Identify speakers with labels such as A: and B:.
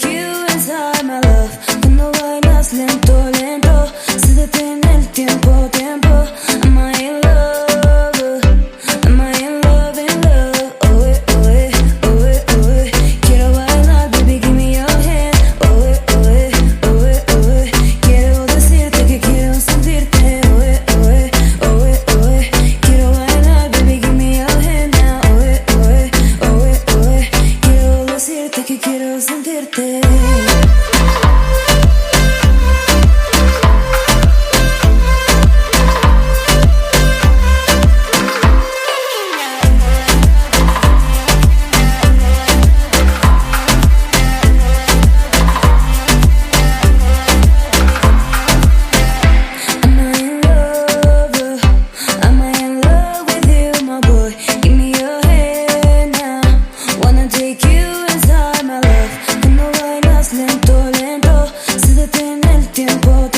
A: take you inside my love. Cuando bailas lento, lento, se detiene el tiempo, tiempo. Am I in love? Am I in love, in love? Oh, oh, oh, oh. Quiero bailar, baby, give me your hand. Oh, oh, oh, oh. Quiero decirte que quiero sentirte. Oh, oh, oh. Quiero bailar, baby, give me your hand now. Oh, oh, oh. Quiero decirte que quiero sentirte. Lento, lento, se detiene el tiempo.